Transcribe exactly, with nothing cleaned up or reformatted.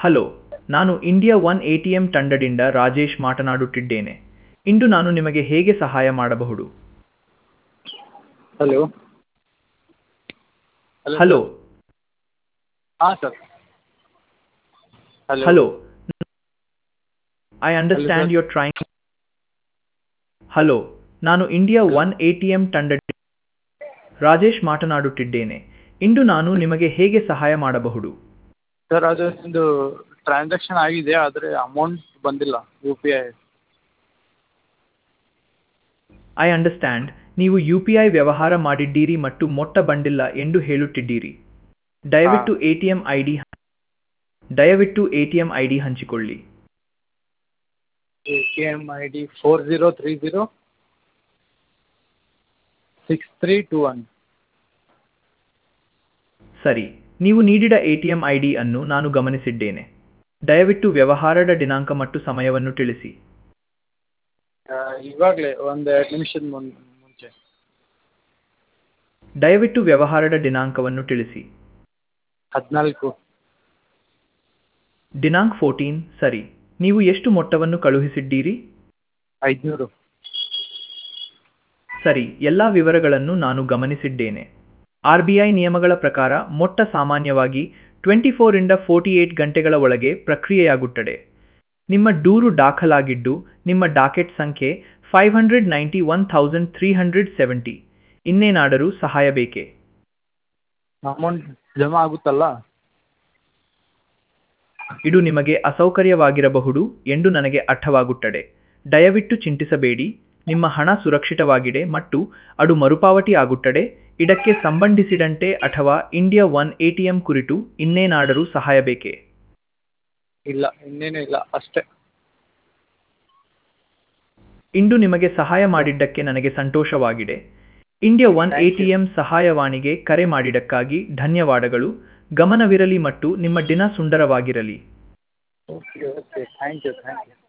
Hello, ನಾನು India one A T M ತಂಡದಿಂದ ರಾಜೇಶ್ ಮಾತನಾಡುತ್ತಿದ್ದೇನೆ. ಇಂದು ನಾನು ನಿಮಗೆ ಹೇಗೆ ಸಹಾಯ ಮಾಡಬಹುದು? Hello hello hello sir. ಹಾಂ sir. Hello hello, I hello understand sir. Your trying. Hello, ನಾನು India hello one A T M ತಂಡದಿಂದ ರಾಜೇಶ್ ಮಾತನಾಡುತ್ತಿದ್ದೇನೆ. ಇಂದು ನಾನು ನಿಮಗೆ ಹೇಗೆ ಸಹಾಯ ಮಾಡಬಹುದು? ಸರ್, ಅದು ಒಂದು ಟ್ರಾನ್ಸಾಕ್ಷನ್ ಆಗಿದೆ, ಆದರೆ ಅಮೌಂಟ್ ಬಂದಿಲ್ಲ U P I. I understand. ನೀವು ಯು ಪಿ ಐ ವ್ಯವಹಾರ ಮಾಡಿದ್ದೀರಿ ಮತ್ತು ಮೊತ್ತ ಬಂದಿಲ್ಲ ಎಂದು ಹೇಳುತ್ತಿದ್ದೀರಿ. ಹಾಂ, ದಯವಿಟ್ಟು A T M I D ದಯವಿಟ್ಟು A T M I D ಹಂಚಿಕೊಳ್ಳಿ. A T M I D four zero three zero six three two one. ಸರಿ, ನೀವು ನೀಡಿದ A T M I D ಅನ್ನು ನಾನು ಗಮನಿಸಿದ್ದೇನೆ. ದಯವಿಟ್ಟು ವ್ಯವಹಾರದ ದಿನಾಂಕ ಮತ್ತು ಸಮಯವನ್ನು ತಿಳಿಸಿ. ಇವಾಗಲೇ ಒಂದು ಎರಡು ನಿಮಿಷದ ಮುನ್ ಮುಂಚೆ. ದಯವಿಟ್ಟು ವ್ಯವಹಾರದ ದಿನಾಂಕವನ್ನು ತಿಳಿಸಿ. ಹದಿನಾಲ್ಕು ದಿನಾಂಕ ಫೋರ್ಟೀನ್. ಸರಿ, ನೀವು ಎಷ್ಟು ಮೊತ್ತವನ್ನು ಕಳುಹಿಸಿದ್ದೀರಿ? ಐದುನೂರು. ಸರಿ, ಎಲ್ಲ ವಿವರಗಳನ್ನು ನಾನು ಗಮನಿಸಿದ್ದೇನೆ. ಆರ್ ಬಿ ಐ ನಿಯಮಗಳ ಪ್ರಕಾರ ಮೊತ್ತ ಸಾಮಾನ್ಯವಾಗಿ ಇಪ್ಪತ್ನಾಲ್ಕು ರಿಂದ ಅರವತ್ತಎಂಟು ಗಂಟೆಗಳ ಒಳಗೆ ಪ್ರಕ್ರಿಯೆಯಾಗುತ್ತದೆ. ನಿಮ್ಮ ದೂರು ದಾಖಲಾಗಿದ್ದು, ನಿಮ್ಮ ಡಾಕೆಟ್ ಸಂಖ್ಯೆ five hundred ninety one thousand three hundred seventy. ಇನ್ನೇನಾದರೂ ಸಹಾಯ ಬೇಕೇ? ಅಮೌಂಟ್ ಜಮಾ ಆಗುತ್ತಲ್ಲ? ಇದು ನಿಮಗೆ ಅಸೌಕರ್ಯವಾಗಿರಬಹುದು ಎಂದು ನನಗೆ ಅರ್ಥವಾಗುತ್ತದೆ. ದಯವಿಟ್ಟು ಚಿಂತಿಸಬೇಡಿ, ನಿಮ್ಮ ಹಣ ಸುರಕ್ಷಿತವಾಗಿದೆ ಮತ್ತು ಅದು ಮರುಪಾವತಿ ಆಗುತ್ತದೆ. ಇದಕ್ಕೆ ಸಂಬಂಧಿಸಿದಂತೆ ಅಥವಾ India one A T M ಕುರಿತು ಇನ್ನೇನಾದರೂ ಸಹಾಯ ಬೇಕೇ? ಇಲ್ಲ, ಇನ್ನೇನೂ ಇಲ್ಲ, ಅಷ್ಟೇ. ಇಂದು ನಿಮಗೆ ಸಹಾಯ ಮಾಡಿದ್ದಕ್ಕೆ ನನಗೆ ಸಂತೋಷವಾಗಿದೆ. India one A thank T you. M ಸಹಾಯವಾಣಿಗೆ ಕರೆ ಮಾಡಿದ್ದಕ್ಕಾಗಿ ಧನ್ಯವಾದಗಳು. ಗಮನವಿರಲಿ ಮತ್ತು ನಿಮ್ಮ ದಿನ ಸುಂದರವಾಗಿರಲಿ. Okay okay thank you thank you